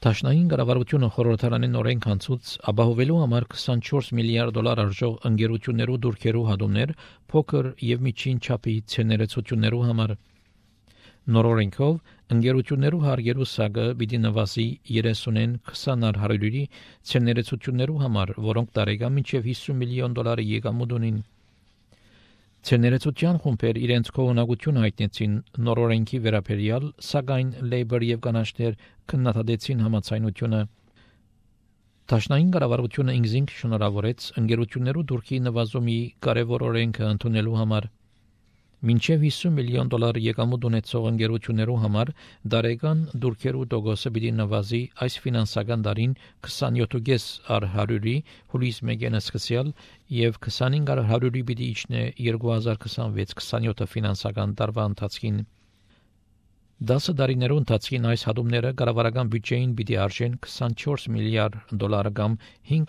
Տաշնային կառավարությունը խորհրդարանին օրենք հանցուց ապահովելու համար 24 միլիարդ դոլար արժող ընկերություններու դուրքերու հատումներ փոքր եւ միջին չափի ցեներեցություններու համար։ Նոր օրենքով ընկերություններու հարգերու սագը պիտի նվազի 30-ին 20-100-ի ցեներեցություններու համար, որոնք տարեկան մինչև 50 միլիոն դոլարի եկամուտ ունին։ Ցեներեցության խումբեր իրենց կողմնակություն հայտնեցին նոր օրենքի վերաբերյալ, սակայն Labour եւ կանաչներ քննադատեցին համաձայնությունը։ Տաշնային կառավարությունը ինքնին շնորհավորեց ընկերություններու դուրքի նվազումի կարևոր օրենքը ընդունելու համար։ Մինչև 50 միլիոն դոլար եկամուտ ունեցող ընկերություններու համար դարեկան դուրքերու տոկոսը պիտի նվազի այս ֆինանսական տարին 27.100-ի հուլիս 1-ին սկսյալ եւ 25.100-ի պիտի իջնե 2026-27 ֆինանսական տարվա ընթացքին։ 10 տարիներու ընթացքին այս հատումները կառավարական բյուջեին պիտի արժեն 24 միլիարդ դոլար կամ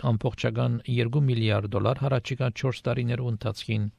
5.2 միլիարդ դոլար հարաճիգա 4 տարիներու ընթացքին։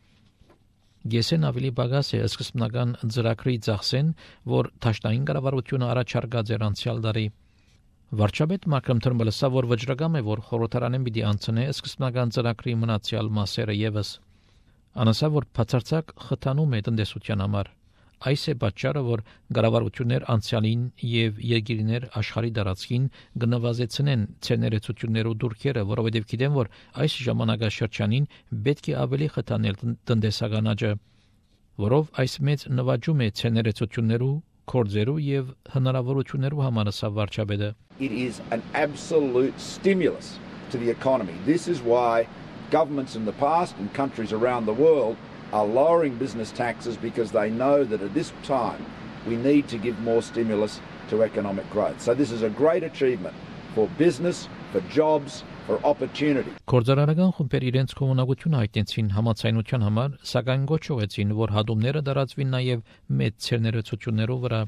Գեսեն ավելի բագաս է սկզբնական ծրագրի ծախսեն, որ Տաշնային կառավարությունը առաջարկած էր անցյալ տարի։ Վարչապետ Մակրոմ Թրմբլսը որ վճռակամ է, որ խորհրդարանեն պիտի անցնե սկզբնական ծրագրի մնացյալ մասերը եւս։ Անասա որ բացարձակ խթանում է տնտեսության համար։ Այս է պատճառը, որ կառավարություններ անցյալին եւ երկիրներ աշխարհի դարածքին կնվազեցնեն ցեներեցություններու դուրքերը, որովհետեւ գիտեն, որ այս ժամանակաշրջանին պետք է ավելի խթանել տնտեսական աճը, որով այս մեծ նվաճում է ցեներեցություններու, կորձերու եւ հնարավորություններու համար սա վարչապետը։ It is an absolute stimulus to the economy. This is why governments in the past and countries around the world are lowering business taxes because they know that at this time we need to give more stimulus to economic growth. So this is a great achievement for business, for jobs, for opportunity. Կորձարարական խումբեր իրենց կողմնակությունը հայտնեցին համաձայնության համար, սակայն գոչողեցին, որ հատումները դարածվին նաև մեծ ցերներեցություններով վրա։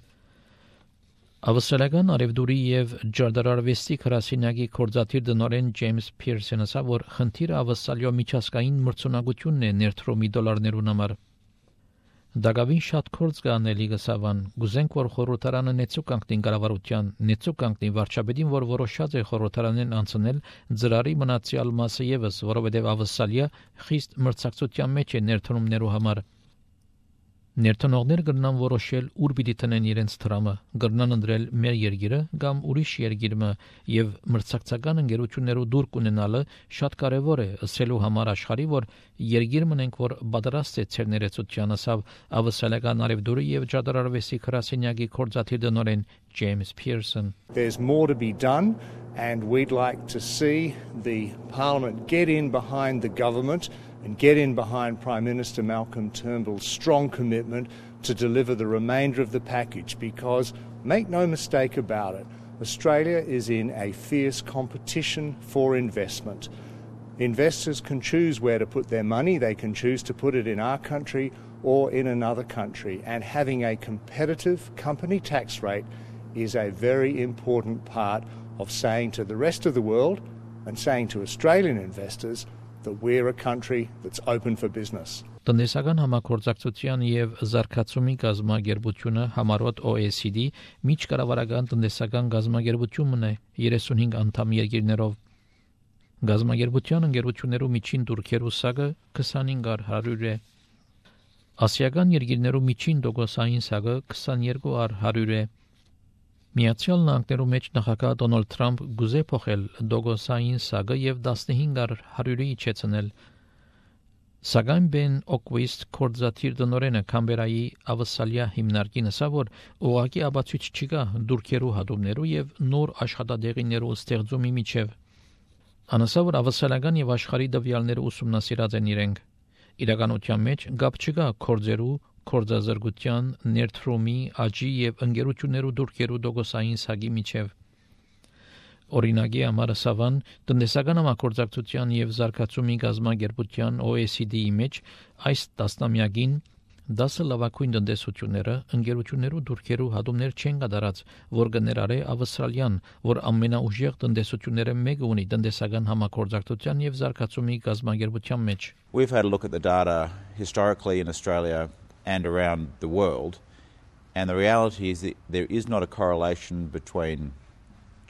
Ավստրալիական արևդուրի եւ ջարդարարվեստի քրասինյակի կորձաթիր դնորեն Ջեյմս Փիրսոնը ասա, որ խնդիրը ավստրալիա միջազգային մրցունակությունն է ներդրումի դոլարներուն համար։ Դակավին շատ կորձ կանելի գսավան, գուզենք որ խորհրդարանը նեցու կանգնին կառավարության, նեցու կանգնի վարչապետին, որ որոշած է խորհրդարանեն անցնել ծրարի մնացյալ մասը եւս, որովհետեւ Ավստրալիա խիստ մրցակցության մեջ է ներդրումներու համար։ Ներդնողներ կգնան որոշել ուր պիտի տնեն իրենց դրամը, կգնան ընտրել մեր երկիրը կամ ուրիշ երկիրը եւ մրցակցական ընկերություններու դուր կունենալը շատ կարեւոր է ասելու համար աշխարհի, որ երկիր մնենք, որ պատրաստ է ցերներեցության ասավ ավստրալիական արևդուրի եւ ջարդարարվեստի քրասինյակի կորձաթիր դնորեն James Pearson. There's more to be done and we'd like to see the Parliament get in behind the government and get in behind Prime Minister Malcolm Turnbull's strong commitment to deliver the remainder of the package because, make no mistake about it, Australia is in a fierce competition for investment. Investors can choose where to put their money. They can choose to put it in our country or in another country. And having a competitive company tax rate is a very important part of saying to the rest of the world and saying to Australian investors that we're a country that's open for business. Տնտեսական համագործակցության եւ զարգացումի գազագերբությունը համարոտ OECD միջկառավարական տնտեսական գազագերբությունն է 35 անդամ երկիրներով։ Գազագերբության ընկերություններու միջին դուրքերու սագը 25% է։ Ասիական երկիրներու միջին տոկոսային սագը 22% է։ Միացյալ Նահանգներու մեջ նախագահ Դոնալդ Թրամփ գուզե փոխել դոգոսային սագը եւ 15%-ի իջեցնել։ Սակայն Ben Oakwist կորձաթիր դնորենը Կամբերայի ավսալիա հիմնարկին ասա, որ ուղղակի աբացույց չկա դուրքերու հատումներու եւ նոր աշխատադեղիներու ստեղծումի միջև։ Անասա որ ավսալական եւ աշխարհի դվյալները ուսումնասիրած են իրենք։ Իրականության մեջ գապ չկա կորձերու կորձազրկության, ներդրումի, աճի եւ ընկերություններու դուրքերու դոգոսային սագի միջև։ Օրինակի համար ասավան տնտեսական համագործակցության եւ զարգացումի գազագերբության OECD-ի մեջ այս տասնամյակին 10 լավագույն տնտեսությունները ընկերություններու դուրքերու հատումներ չեն կատարած, որ կներառե Ավստրալիան, որ ամենաուժեղ տնտեսությունները մեկը ունի տնտեսական համագործակցության եւ զարգացումի գազագերբության մեջ։ We've had a look at the data historically in Australia and around the world, and the reality is that there is not a correlation between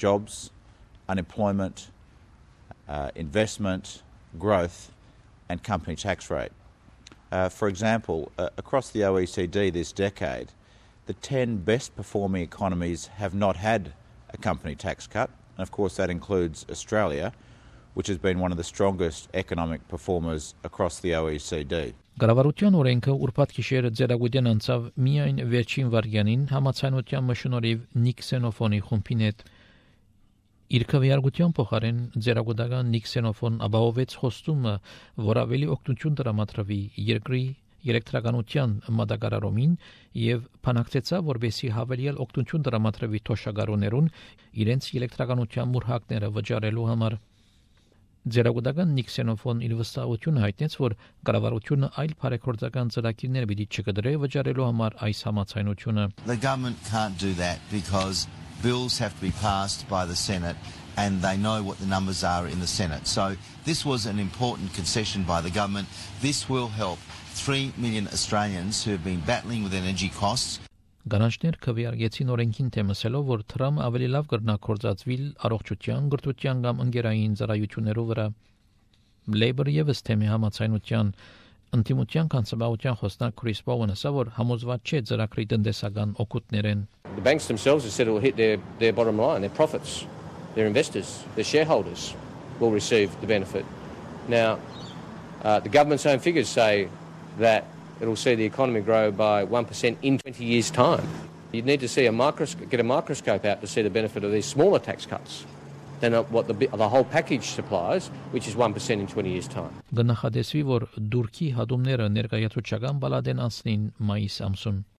jobs, unemployment, investment, growth, and company tax rate. For example, across the OECD this decade, the 10 best performing economies have not had a company tax cut, and of course that includes Australia, which has been one of the strongest economic performers across the OECD. Կառավարության օրենքը ուրբաթ գիշերը ձեռագուտեն անցավ միայն վերջին վարյանին համացանության մշնորհիվ Նիկ Քսենոֆոնի խումբին հետ։ Իր քվեարկության փոխարեն ձեռագուտական Նիկ Քսենոֆոն ապահովեց խոստումը, որ ավելի օգնություն տրամադրվի երկրի էլեկտրականության մատակարարումին եւ փանակցեցավ, որբեսի հավելյալ օգնություն տրամադրվի թոշակառուներուն իրենց էլեկտրականության մուրհակները վճարելու համար։ Ձեռագուտական Նիկ Քսենոֆոն իր վստահությունը հայտնեց, որ կառավարությունը այլ բարեգործական ծրագիրներ պիտի չկտրի վճարելու համար այս համացանությունը։ The government can't do that because bills have to be passed by the Senate and they know what the numbers are in the Senate. So this was an important concession by the government. This will help 3 million Australians who have been battling with energy costs. Գանաչներ քվեարկեցին օրենքին թեմսելով, որ Թրամփ ավելի լավ կրնա կործածվիլ առողջության, գրթության կամ ընկերային ծառայություններով վրա։ Labour եւս թեմի համացանության ընդդիմության կանցաբավության խոսնակ Քրիս Բոուենը ասա, որ համոզված չէ ծրագրի տնտեսական օգուտներեն։ The banks themselves have said it will hit their bottom line, their profits, their investors, their shareholders will receive the benefit. Now, the government's own figures say that it will see the economy grow by 1% in 20 years' time. You'd need to see get a microscope out to see the benefit of these smaller tax cuts than what the whole package supplies, which is 1% in 20 years' time. Գնահատեցվի, որ դուրքի հատումները ներկայացուցչական բալադեն անցնին մայիս ամսուն։